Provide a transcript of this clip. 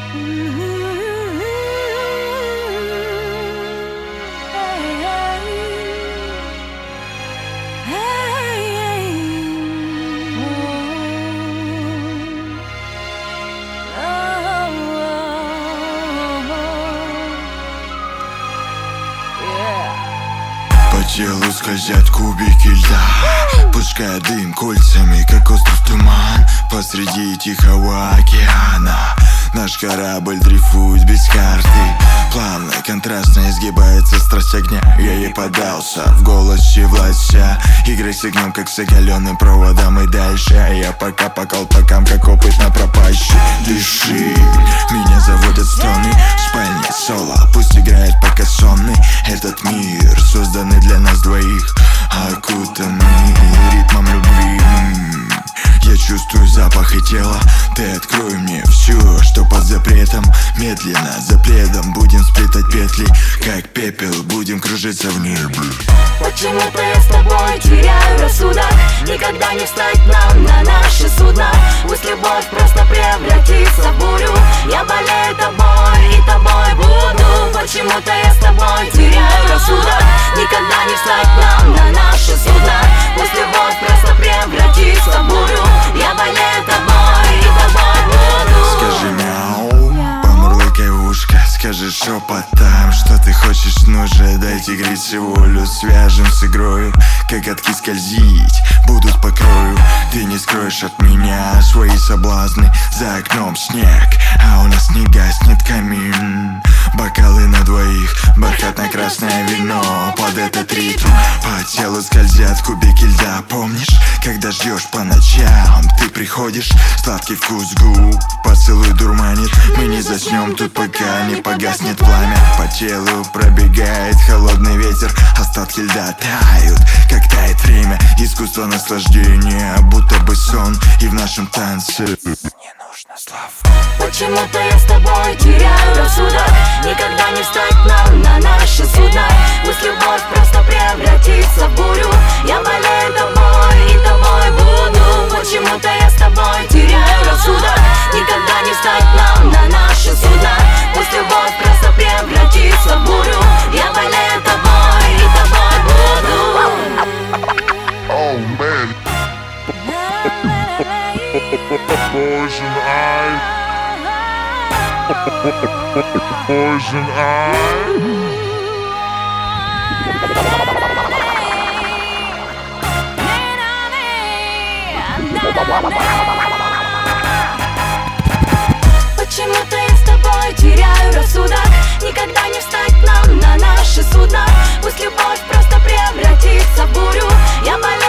По телу скользят кубики льда, пуская дым кольцами, как остров туман посреди Тихого океана. Наш корабль дрейфует без карты, плавно, контрастно изгибается страсть огня. Я ей поддался, в голосе властя, играй с огнем, как с оголенным проводом. И дальше я пока по колпакам, как опытно пропащий. Дыши, меня заводят стоны, в спальне соло, пусть играет пока сонный. Этот мир созданный для нас двоих, окутанный ритмом любви. Я чувствую запах и тело, ты открой мне все, что под запретом. Медленно, за пледом будем сплетать петли, как пепел, будем кружиться в небе. Почему-то я с тобой теряю рассудок, никогда не встать нам на наши судна. Пусть любовь просто превратится в бурю, я болею тобой и тобой буду. Почему-то я с тобой теряю рассудок, никогда не встать нам на наши судна. Пусть любовь просто превратится в бурю, я болею тобой и тобой буду. Скажи мяу, помурлыкай в ушко, скажи шепотом, что ты хочешь, нужно дайте греться волю. Свяжем с игрою, как катки скользить будут по крою. Ты не скроешь от меня свои соблазны, за окном снег, а у нас не гаснет камин. Бокалы на двоих, бархатно-красное вино под этот ритм. По телу скользят кубики льда, помнишь, когда ждешь по ночам, ты приходишь, сладкий вкус губ, поцелуй дурманит. Мы не заснем тут, пока не погаснет пламя. По телу пробегает холодный ветер, остатки льда тают, как тает время. Искусство наслаждения, будто бы сон, и в нашем танце не нужно слов. Почему-то я с тобой теряю рассудок, никогда не встать нам на наши судна. Пусть любовь просто превратится в бурю, я болею тобой и тобой буду. Почему-то я с тобой теряю рассудок, никогда не встать нам на наши судна. Пусть любовь просто превратится в бурю, я болею тобой и тобой буду. Oh man, poison eye, poison eye. Почему-то я с тобой теряю рассудок, никогда не встать нам на наши судна. Пусть любовь просто превратится в бурю, я болею